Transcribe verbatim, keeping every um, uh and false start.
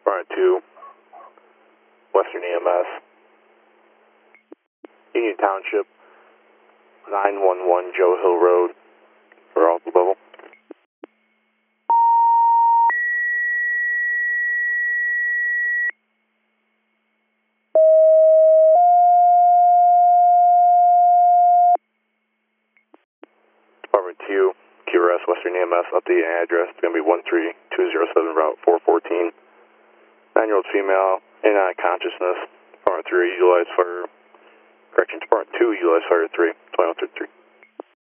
Department two, Western E M S. Union Township, nine one one Joe Hill Road, for all level. Department two, Q R S, Western E M S, update address. It's going to be one three two zero seven, Route four fourteen. Nine-year-old female, in unconsciousness. Department three, utilized fire. Correction, Department two, utilized fire three, twenty-one thirty-three.